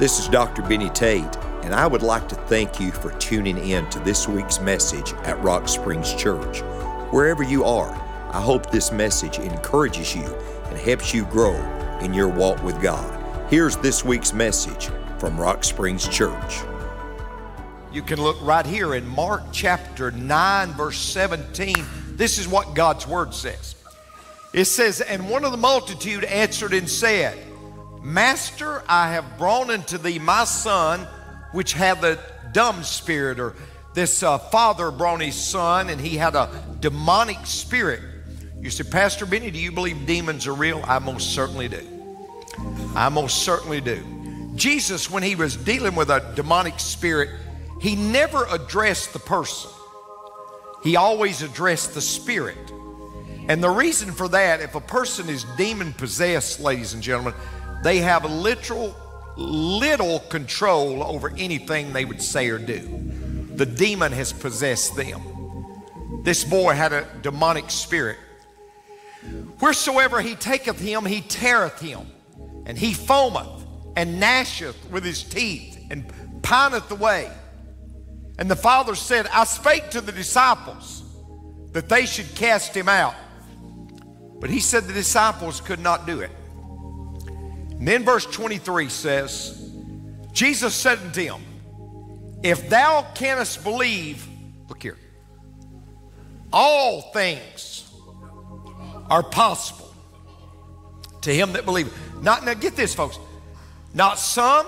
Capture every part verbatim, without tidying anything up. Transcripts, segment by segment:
This is Doctor Benny Tate, and I would like to thank you for tuning in to this week's message at Rock Springs Church. Wherever you are, I hope this message encourages you and helps you grow in your walk with God. Here's this week's message from Rock Springs Church. You can look right here in Mark chapter nine, verse seventeen. This is what God's word says. It says, "And one of the multitude answered and said, Master, I have brought unto thee my son, which hath a dumb spirit." Or this uh, father brought his son, and he had a demonic spirit. You say, "Pastor Benny, do you believe demons are real?" I most certainly do. I most certainly do. Jesus, when he was dealing with a demonic spirit, he never addressed the person. He always addressed the spirit. And the reason for that, if a person is demon possessed, ladies and gentlemen, they have a literal little control over anything they would say or do. The demon has possessed them. This boy had a demonic spirit. "Wheresoever he taketh him, he teareth him, and he foameth and gnasheth with his teeth and pineth away. And the father said, I spake to the disciples that they should cast him out. But he said the disciples could not do it." And then verse twenty-three says, Jesus said unto him, "If thou canst believe," look here, "all things are possible to him that believeth." Not, now get this, folks. Not some,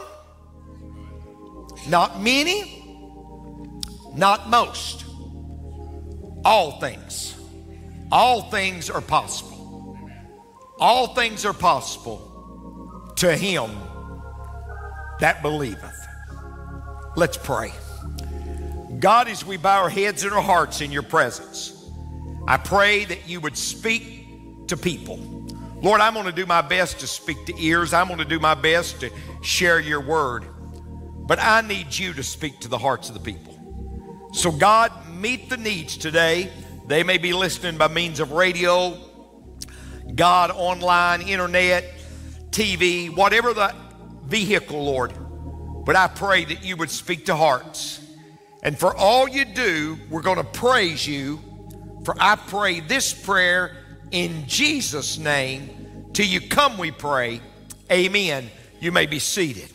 not many, not most. All things. All things are possible. All things are possible to him that believeth. Let's pray. God, as we bow our heads and our hearts in your presence, I pray that you would speak to people. Lord, I'm going to do my best to speak to ears. I'm going to do my best to share your word. But I need you to speak to the hearts of the people. So God, meet the needs today. They may be listening by means of radio, God, online, internet, T V, whatever the vehicle, Lord. But I pray that you would speak to hearts. And for all you do, we're going to praise you. For I pray this prayer in Jesus' name. Till you come, we pray. Amen. You may be seated.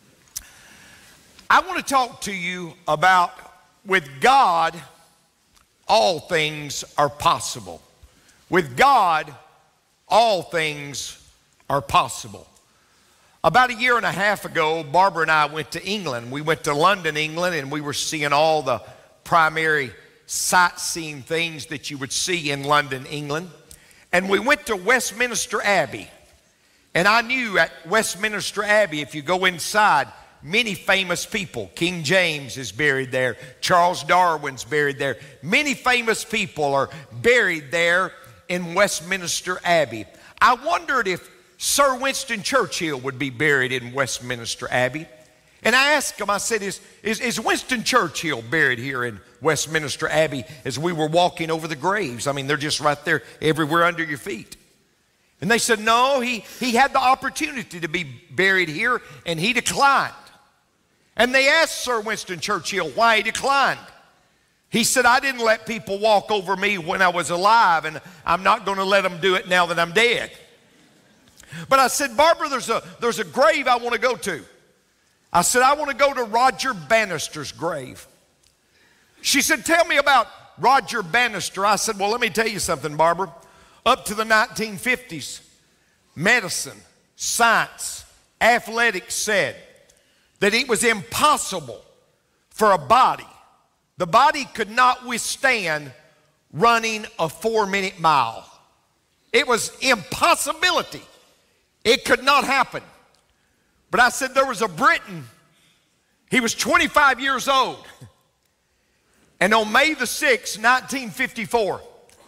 I want to talk to you about, with God, all things are possible. With God, all things are possible. About a year and a half ago, Barbara and I went to England. We went to London, England, and we were seeing all the primary sightseeing things that you would see in London, England. And we went to Westminster Abbey. And I knew at Westminster Abbey, if you go inside, many famous people. King James is buried there. Charles Darwin's buried there. Many famous people are buried there in Westminster Abbey. I wondered if Sir Winston Churchill would be buried in Westminster Abbey. And I asked him, I said, is, is, is Winston Churchill buried here in Westminster Abbey? As we were walking over the graves. I mean, they're just right there everywhere under your feet. And they said, no, he, he had the opportunity to be buried here, and he declined. And they asked Sir Winston Churchill why he declined. He said, I didn't let people walk over me when I was alive, and I'm not going to let them do it now that I'm dead. But I said, Barbara, there's a, there's a grave I want to go to. I said, I want to go to Roger Bannister's grave. She said, tell me about Roger Bannister. I said, well, let me tell you something, Barbara. Up to the nineteen fifties, medicine, science, athletics said that it was impossible for a body. The body could not withstand running a four-minute mile. It was impossibility. It could not happen. But I said there was a Briton. He was twenty-five years old. And on May the sixth, nineteen fifty-four,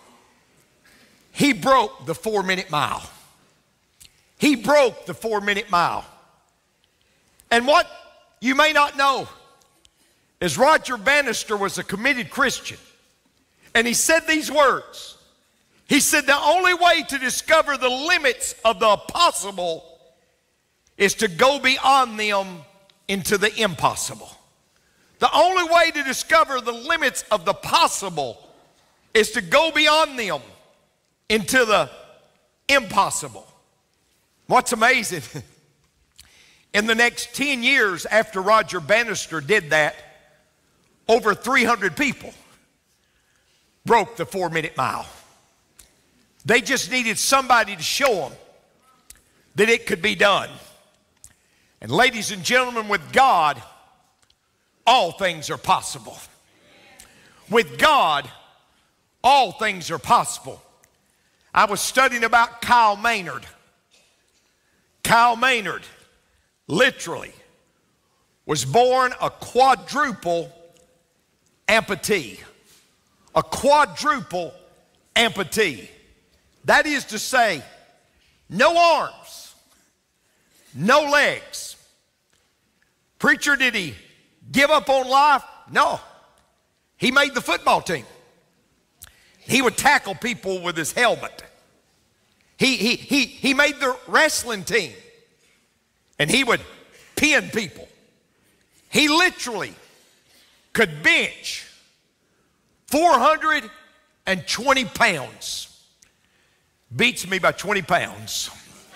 he broke the four-minute mile. He broke the four-minute mile. And what you may not know is Roger Bannister was a committed Christian. And he said these words. He said, the only way to discover the limits of the possible is to go beyond them into the impossible. The only way to discover the limits of the possible is to go beyond them into the impossible. What's amazing, in the next ten years after Roger Bannister did that, over three hundred people broke the four-minute mile. They just needed somebody to show them that it could be done. And ladies and gentlemen, with God, all things are possible. With God, all things are possible. I was studying about Kyle Maynard. Kyle Maynard, literally, was born a quadruple amputee. A quadruple amputee. That is to say, no arms, no legs. Preacher, did he give up on life? No. He made the football team. He would tackle people with his helmet. He, he, he, he made the wrestling team. And he would pin people. He literally could bench four hundred twenty pounds. Beats me by twenty pounds.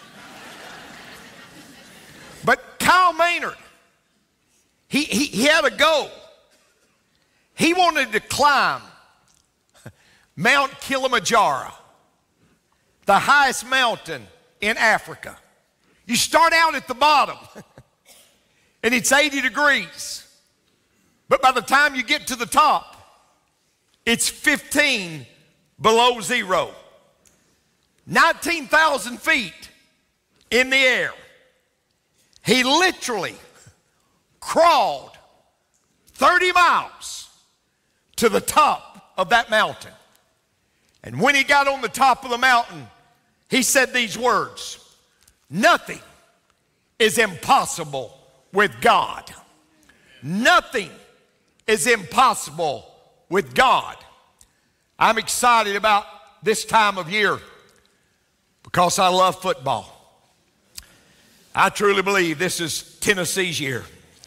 But Kyle Maynard, he, he, he had a goal. He wanted to climb Mount Kilimanjaro, the highest mountain in Africa. You start out at the bottom, and it's eighty degrees. But by the time you get to the top, it's fifteen below zero. nineteen thousand feet in the air. He literally crawled thirty miles to the top of that mountain. And when he got on the top of the mountain, he said these words: nothing is impossible with God. Nothing is impossible with God. I'm excited about this time of year because I love football. I truly believe this is Tennessee's year.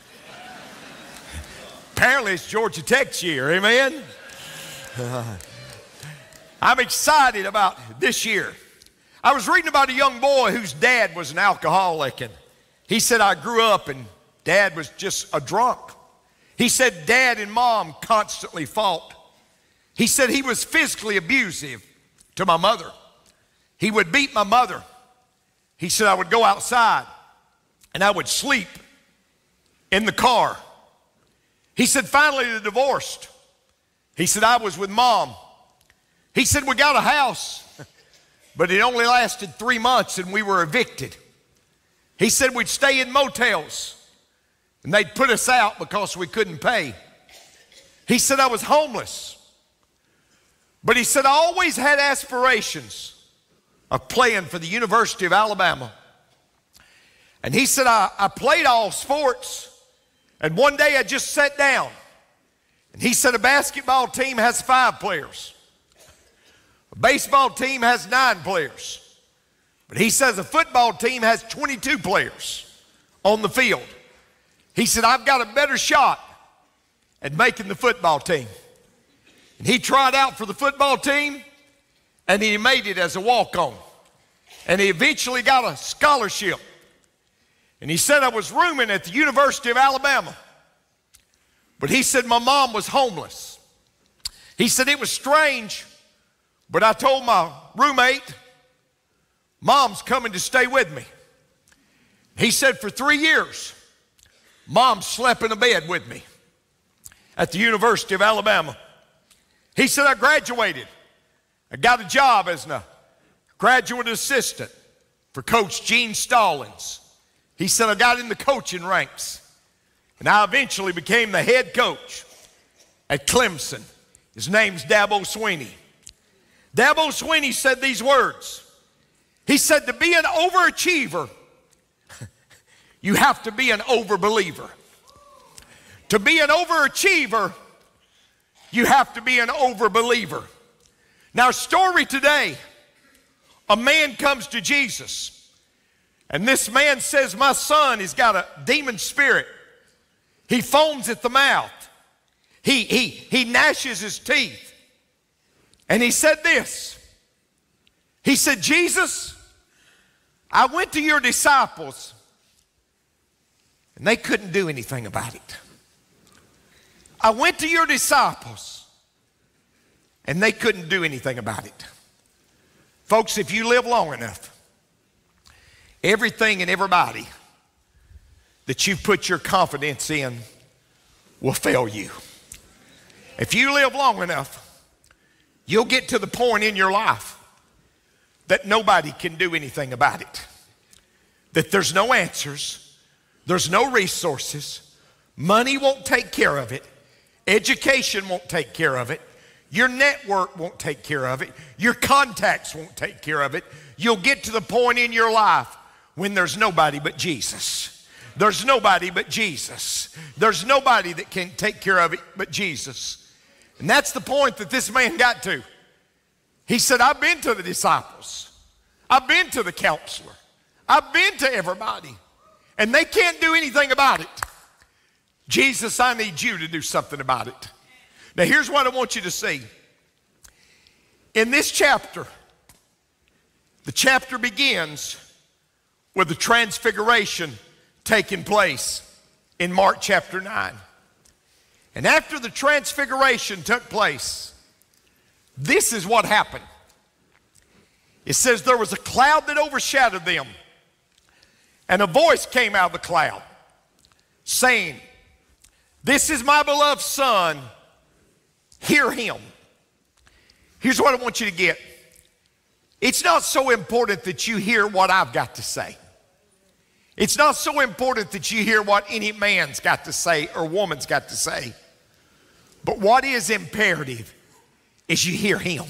Apparently it's Georgia Tech's year, amen? Uh, I'm excited about this year. I was reading about a young boy whose dad was an alcoholic, and he said, I grew up and dad was just a drunk. He said dad and mom constantly fought. He said he was physically abusive to my mother. He would beat my mother. He said I would go outside and I would sleep in the car. He said finally they divorced. He said I was with mom. He said we got a house, but it only lasted three months and we were evicted. He said we'd stay in motels and they'd put us out because we couldn't pay. He said I was homeless. But he said I always had aspirations of playing for the University of Alabama. And he said I, I played all sports, and one day I just sat down. And he said a basketball team has five players. A baseball team has nine players. But he says a football team has twenty-two players on the field. He said, I've got a better shot at making the football team. And he tried out for the football team, and he made it as a walk-on. And he eventually got a scholarship. And he said, I was rooming at the University of Alabama. But he said, my mom was homeless. He said, it was strange, but I told my roommate, mom's coming to stay with me. He said, for three years, mom slept in a bed with me at the University of Alabama. He said, I graduated. I got a job as a graduate assistant for Coach Gene Stallings. He said, I got in the coaching ranks, and I eventually became the head coach at Clemson. His name's Dabo Swinney. Dabo Swinney said these words. He said, to be an overachiever, you have to be an overbeliever. To be an overachiever, you have to be an overbeliever. Now, our story today, a man comes to Jesus, and this man says, my son has got a demon spirit He foams at the mouth. He, he, he gnashes his teeth. And he said this. He said, Jesus, I went to your disciples and they couldn't do anything about it. I went to your disciples and they couldn't do anything about it. Folks, if you live long enough, everything and everybody that you put your confidence in will fail you. If you live long enough, you'll get to the point in your life that nobody can do anything about it. That there's no answers, there's no resources, money won't take care of it, education won't take care of it, your network won't take care of it, your contacts won't take care of it. You'll get to the point in your life when there's nobody but Jesus. There's nobody but Jesus. There's nobody that can take care of it but Jesus. And that's the point that this man got to. He said, I've been to the disciples. I've been to the counselor. I've been to everybody. And they can't do anything about it. Jesus, I need you to do something about it. Now here's what I want you to see. In this chapter, the chapter begins with the transfiguration taking place in Mark chapter nine. And after the transfiguration took place, this is what happened. It says there was a cloud that overshadowed them, and a voice came out of the cloud saying, this is my beloved Son, hear him. Here's what I want you to get. It's not so important that you hear what I've got to say. It's not so important that you hear what any man's got to say or woman's got to say. But what is imperative is you hear him.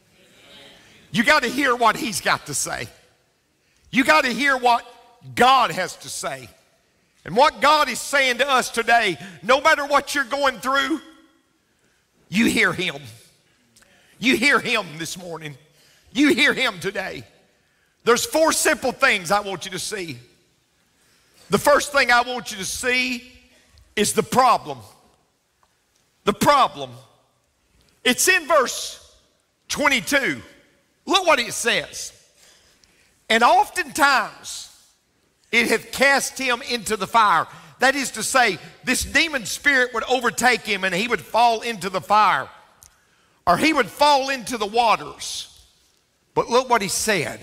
You got to hear what he's got to say. You got to hear what God has to say. And what God is saying to us today, no matter what you're going through, you hear him. You hear him this morning. You hear him today. There's four simple things I want you to see. The first thing I want you to see is the problem. The problem. It's in verse twenty-two. Look what it says. And oftentimes it hath cast him into the fire. That is to say, this demon spirit would overtake him and he would fall into the fire. Or he would fall into the waters. But look what he said.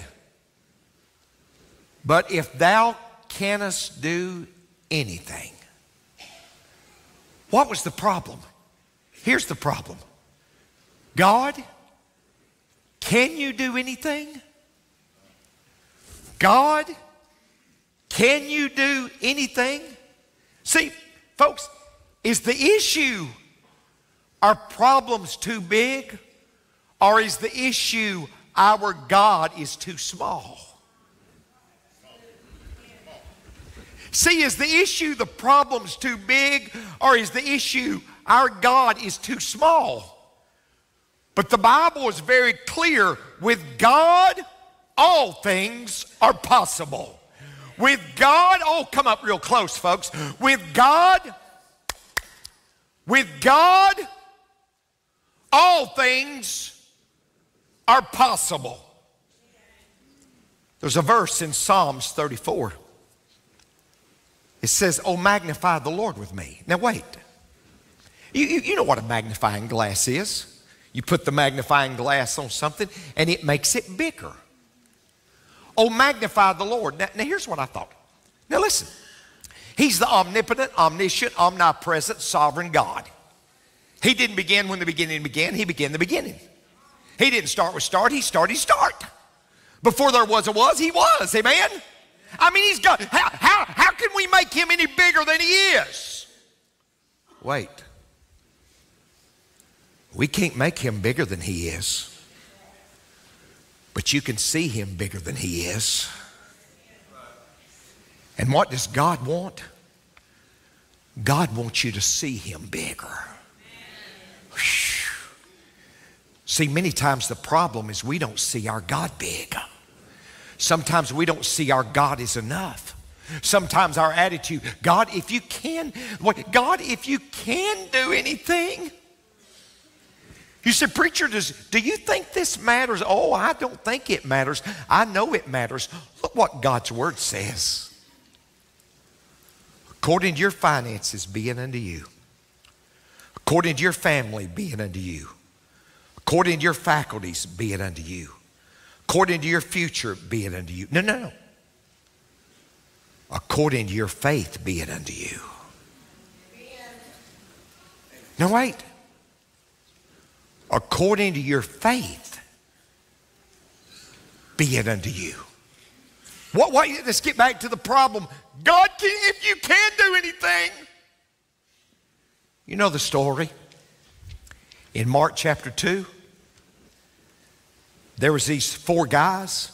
But if thou canst do anything. What was the problem? Here's the problem. God, can you do anything? God, can you do anything? See, folks, is the issue, are problems too big? Or is the issue, our God is too small? See, is the issue the problem's too big, or is the issue our God is too small? But the Bible is very clear, with God, all things are possible. With God, oh, come up real close, folks. With God, with God, all things are possible. There's a verse in Psalms thirty-four. It says, oh, magnify the Lord with me. Now wait, you, you, you know what a magnifying glass is. You put the magnifying glass on something and it makes it bigger. Oh, magnify the Lord. Now, now here's what I thought. Now listen, he's the omnipotent, omniscient, omnipresent, sovereign God. He didn't begin when the beginning began, he began the beginning. He didn't start with start, he started start. Before there was a was, he was, amen? I mean, he's got, how, how, how can we make him any bigger than he is? Wait. We can't make him bigger than he is. But you can see him bigger than he is. And what does God want? God wants you to see him bigger. Whew. See, many times the problem is we don't see our God big. Sometimes we don't see our God as enough. Sometimes our attitude, God, if you can, what, God, if you can do anything. You said, preacher, does, do you think this matters? Oh, I don't think it matters. I know it matters. Look what God's word says. According to your finances, be it unto you. According to your family, be it unto you. According to your faculties, be it unto you. According to your future, be it unto you. No, no, no. According to your faith, be it unto you. No, wait. According to your faith, be it unto you. What, what, let's get back to the problem. God, can, if you can do anything. You know the story. In Mark chapter two, there was these four guys,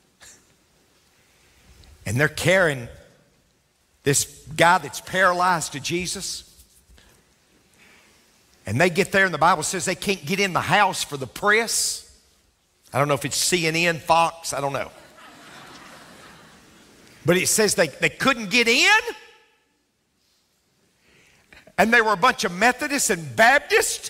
and they're carrying this guy that's paralyzed to Jesus. And they get there, and the Bible says they can't get in the house for the press. I don't know if it's C N N, Fox, I don't know. But it says they, they couldn't get in. And they were a bunch of Methodists and Baptists.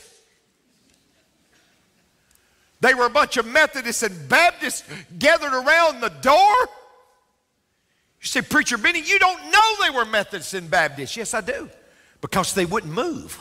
They were a bunch of Methodists and Baptists gathered around the door. You say, Preacher Benny, you don't know they were Methodists and Baptists. Yes, I do. Because they wouldn't move.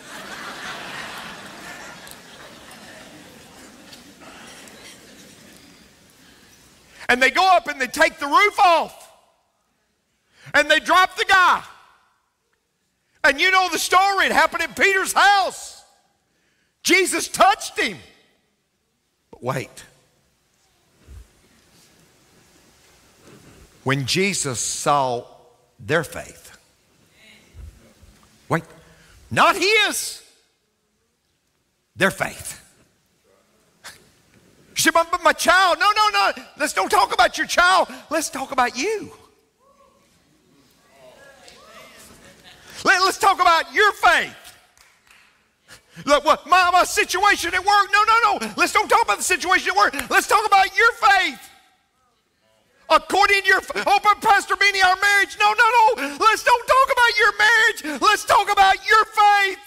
And they go up and they take the roof off. And they drop the guy. And you know the story. It happened at Peter's house. Jesus touched him. But wait. When Jesus saw their faith. Wait. Not his. Their faith. You say, but my child. No, no, no. Let's don't talk about your child. Let's talk about you. Let, let's talk about your faith. Look, what, my, my situation at work. No, no, no. Let's don't talk about the situation at work. Let's talk about your faith. According to your, oh, but Pastor Benny, our marriage. No, no, no. Let's don't talk about your marriage. Let's talk about your faith.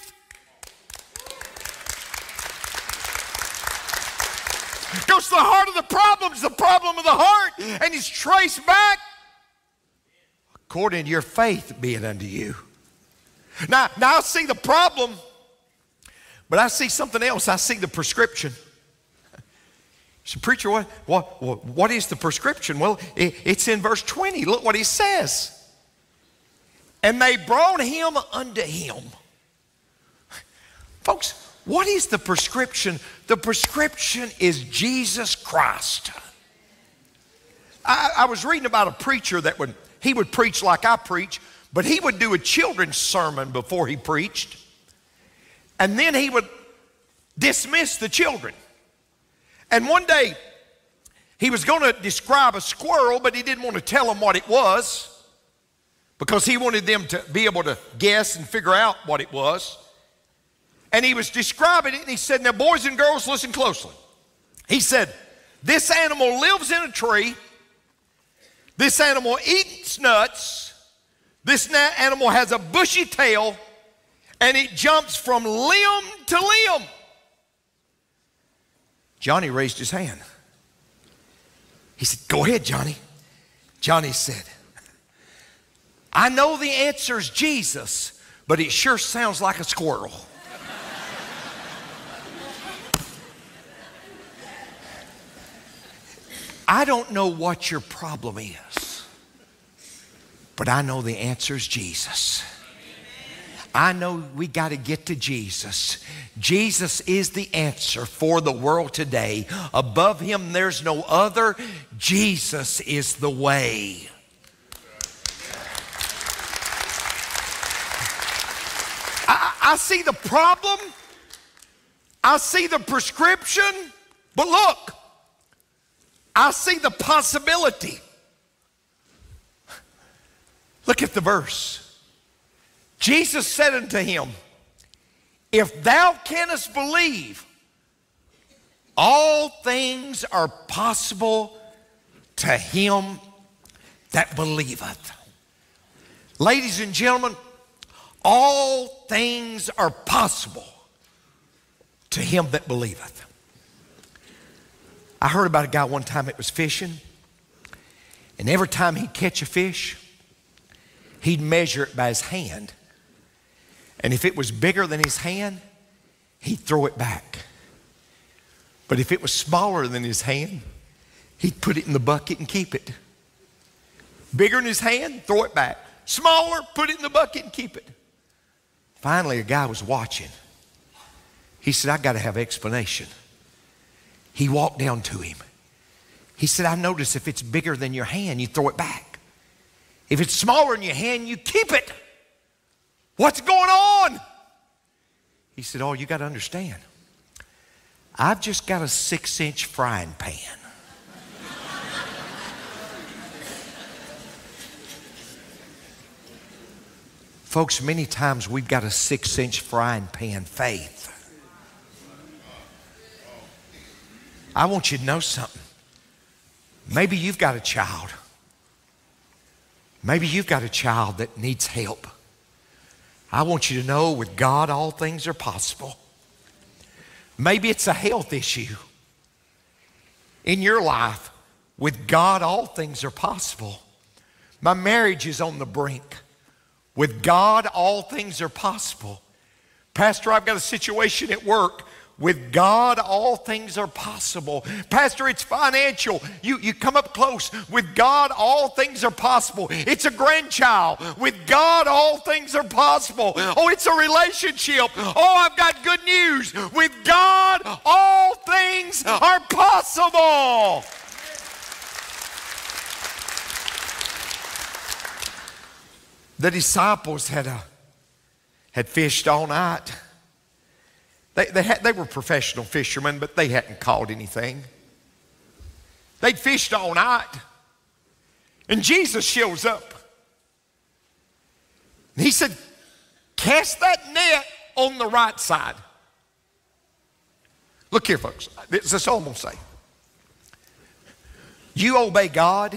Because the heart of the problem is the problem of the heart, and it's traced back. According to your faith, be it unto you. Now, now I see the problem, but I see something else. I see the prescription. So, preacher, what, what, what is the prescription? Well, it, it's in verse twenty. Look what he says. And they brought him unto him. Folks, what is the prescription? The prescription is Jesus Christ. I, I was reading about a preacher that would, he would preach like I preach, but he would do a children's sermon before he preached. And then he would dismiss the children. And one day, he was going to describe a squirrel, but he didn't want to tell them what it was because he wanted them to be able to guess and figure out what it was. And he was describing it, and he said, now, boys and girls, listen closely. He said, this animal lives in a tree. This animal eats nuts. This animal has a bushy tail, and it jumps from limb to limb. Johnny raised his hand. He said, go ahead, Johnny. Johnny said, I know the answer is Jesus, but it sure sounds like a squirrel. I don't know what your problem is, but I know the answer is Jesus. I know we got to get to Jesus. Jesus is the answer for the world today. Above him, there's no other. Jesus is the way. I, I see the problem. I see the prescription. But look, I see the possibility. Look at the verse. Jesus said unto him, if thou canst believe, all things are possible to him that believeth. Ladies and gentlemen, all things are possible to him that believeth. I heard about a guy one time that was fishing, and every time he'd catch a fish, he'd measure it by his hand. And if it was bigger than his hand, he'd throw it back. But if it was smaller than his hand, he'd put it in the bucket and keep it. Bigger than his hand, throw it back. Smaller, put it in the bucket and keep it. Finally, a guy was watching. He said, I got to have explanation. He walked down to him. He said, I notice if it's bigger than your hand, you throw it back. If it's smaller than your hand, you keep it. What's going on? He said, oh, you got to understand. I've just got a six-inch frying pan. Folks, many times we've got a six-inch frying pan faith. I want you to know something. Maybe you've got a child. Maybe you've got a child that needs help. I want you to know with God all things are possible. Maybe it's a health issue in your life. With God all things are possible. My marriage is on the brink. With God all things are possible. Pastor, I've got a situation at work. With God, all things are possible. Pastor, it's financial. You, you come up close. With God, all things are possible. It's a grandchild. With God, all things are possible. Oh, it's a relationship. Oh, I've got good news. With God, all things are possible. The disciples had, a, had fished all night. They, they, had, they were professional fishermen, but they hadn't caught anything. They'd fished all night. And Jesus shows up. And he said, cast that net on the right side. Look here, folks. This is all I'm going to say. You obey God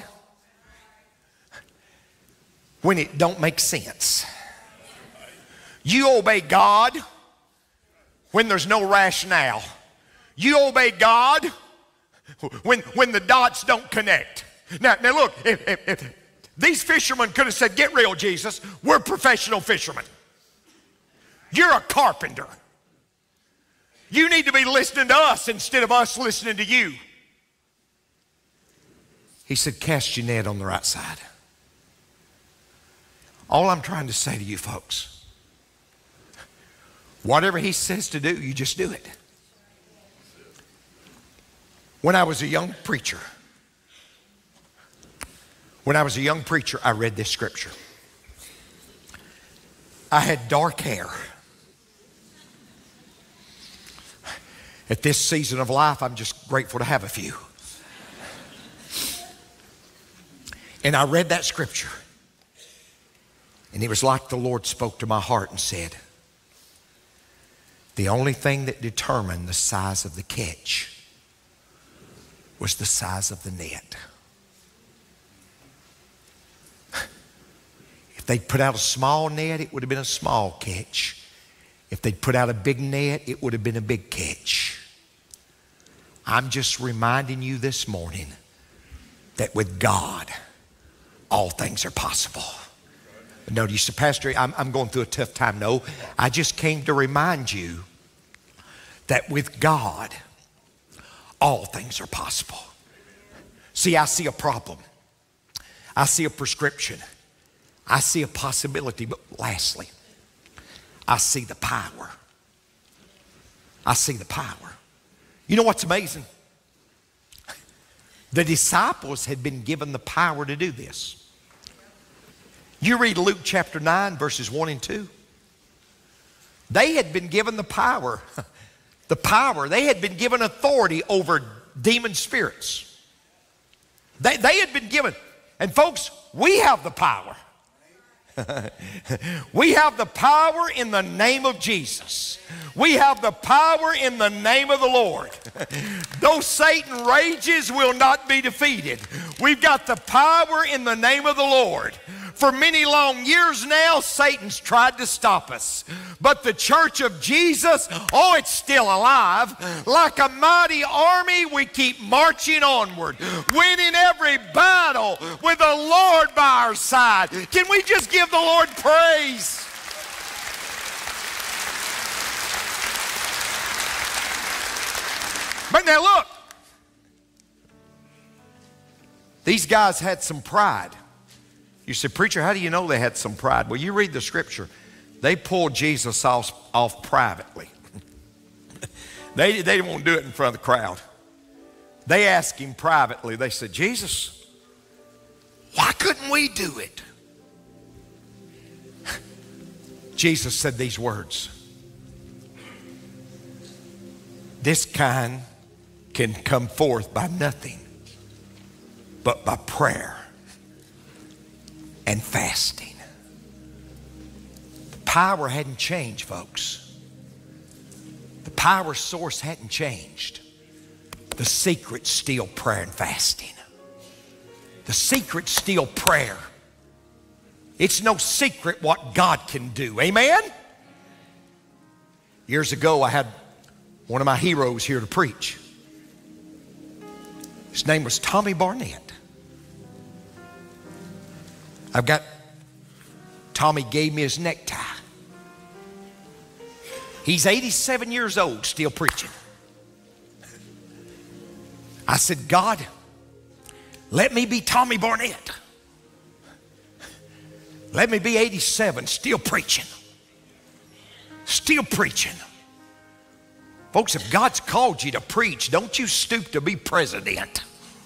when it don't make sense. You obey God when there's no rationale. You obey God when, when the dots don't connect. Now, now look, if, if, if these fishermen could have said, get real, Jesus, we're professional fishermen. You're a carpenter. You need to be listening to us instead of us listening to you. He said, cast your net on the right side. All I'm trying to say to you folks, whatever he says to do, you just do it. When I was a young preacher, when I was a young preacher, I read this scripture. I had dark hair. At this season of life, I'm just grateful to have a few. And I read that scripture. And it was like the Lord spoke to my heart and said, the only thing that determined the size of the catch was the size of the net. If they'd put out a small net, it would have been a small catch. If they'd put out a big net, it would have been a big catch. I'm just reminding you this morning that with God, all things are possible. No, you say, Pastor, I'm, I'm going through a tough time. No, I just came to remind you that with God, all things are possible. See, I see a problem. I see a prescription. I see a possibility. But lastly, I see the power. I see the power. You know what's amazing? The disciples had been given the power to do this. You read Luke chapter nine, verses one and two. They had been given the power. The power. They had been given authority over demon spirits. They, they had been given. And folks, we have the power. We have the power in the name of Jesus. We have the power in the name of the Lord. Though Satan rages, will not be defeated. We've got the power in the name of the Lord. For many long years now, Satan's tried to stop us. But the church of Jesus, oh, it's still alive. Like a mighty army, we keep marching onward, winning every battle with the Lord by our side. Can we just give the Lord praise? But now look, these guys had some pride. You say, preacher, how do you know they had some pride? Well, you read the scripture. They pulled Jesus off, off privately. they, they didn't want to do it in front of the crowd. They asked him privately. They said, Jesus, why couldn't we do it? Jesus said these words. This kind can come forth by nothing but by prayer and fasting. The power hadn't changed, folks. The power source hadn't changed. The secret's still prayer and fasting. The secret's still prayer. It's no secret what God can do. Amen? Years ago, I had one of my heroes here to preach. His name was Tommy Barnett. I've got, Tommy gave me his necktie. He's eighty-seven years old, still preaching. I said, God, let me be Tommy Barnett. Let me be eighty-seven, still preaching. Still preaching. Folks, if God's called you to preach, don't you stoop to be president.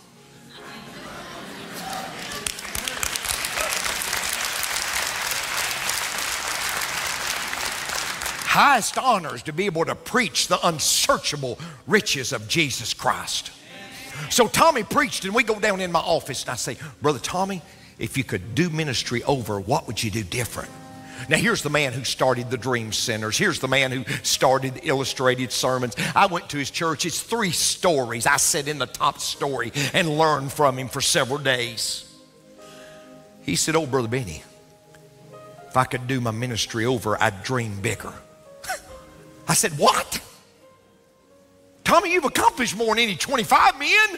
Highest honor is to be able to preach the unsearchable riches of Jesus Christ. So Tommy preached, and we go down in my office, and I say, Brother Tommy, if you could do ministry over, what would you do different? Now, here's the man who started the Dream Centers. Here's the man who started the Illustrated Sermons. I went to his church. It's three stories. I sat in the top story and learned from him for several days. He said, oh, Brother Benny, if I could do my ministry over, I'd dream bigger. I said, what? Tommy, you've accomplished more than any twenty-five men.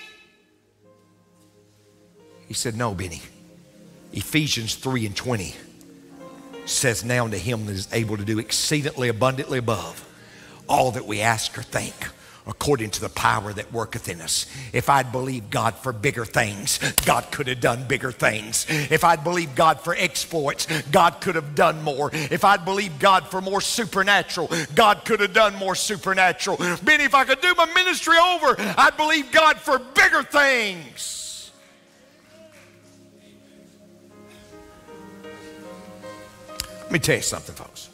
He said, no, Benny. Ephesians three and twenty says, now to him that is able to do exceedingly abundantly above all that we ask or think, according to the power that worketh in us. If I'd believed God for bigger things, God could have done bigger things. If I'd believed God for exploits, God could have done more. If I'd believed God for more supernatural, God could have done more supernatural. Benny, if I could do my ministry over, I'd believe God for bigger things. Let me tell you something, folks.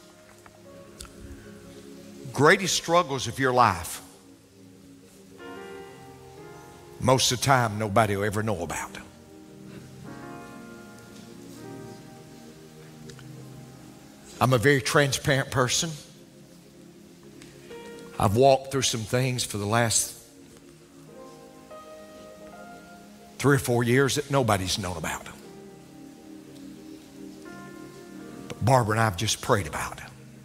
Greatest struggles of your life, most of the time, nobody will ever know about. I'm a very transparent person. I've walked through some things for the last three or four years that nobody's known about. But Barbara and I have just prayed about it.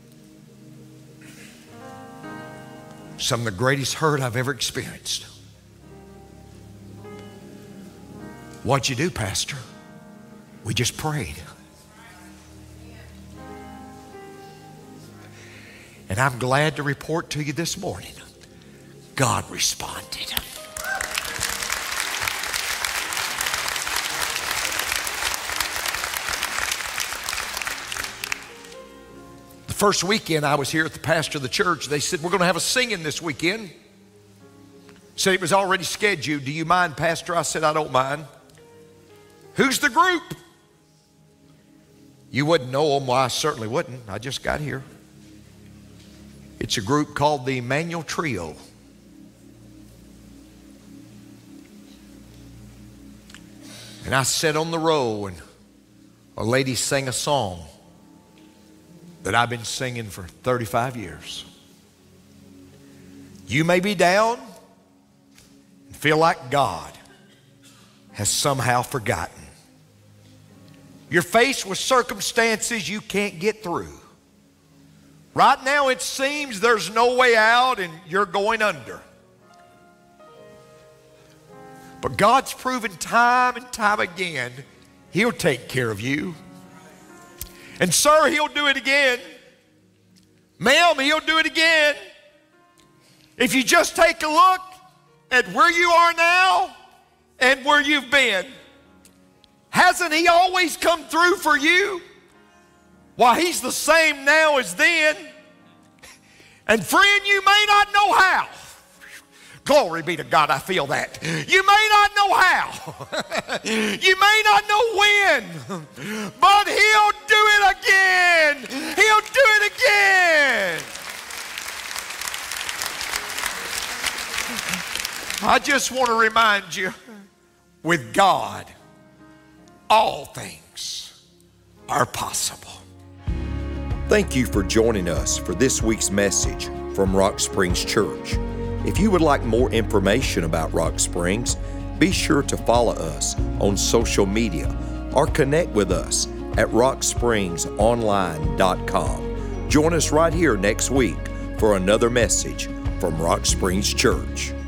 Some of the greatest hurt I've ever experienced. What'd you do, Pastor? We just prayed. And I'm glad to report to you this morning, God responded. The first weekend I was here at the pastor of the church, they said, we're going to have a singing this weekend. Said it was already scheduled. Do you mind, Pastor? I said, I don't mind. Who's the group? You wouldn't know them. Well, I certainly wouldn't. I just got here. It's a group called the Emmanuel Trio. And I sat on the row and a lady sang a song that I've been singing for thirty-five years. You may be down and feel like God has somehow forgotten. You're faced with circumstances you can't get through. Right now it seems there's no way out and you're going under. But God's proven time and time again, He'll take care of you. And sir, He'll do it again. Ma'am, He'll do it again. If you just take a look at where you are now and where you've been, hasn't He always come through for you? Why, He's the same now as then. And friend, you may not know how. Glory be to God, I feel that. You may not know how. You may not know when. But He'll do it again. He'll do it again. I just want to remind you, with God, all things are possible. Thank you for joining us for this week's message from Rock Springs Church. If you would like more information about Rock Springs, be sure to follow us on social media or connect with us at rock springs online dot com. Join us right here next week for another message from Rock Springs Church.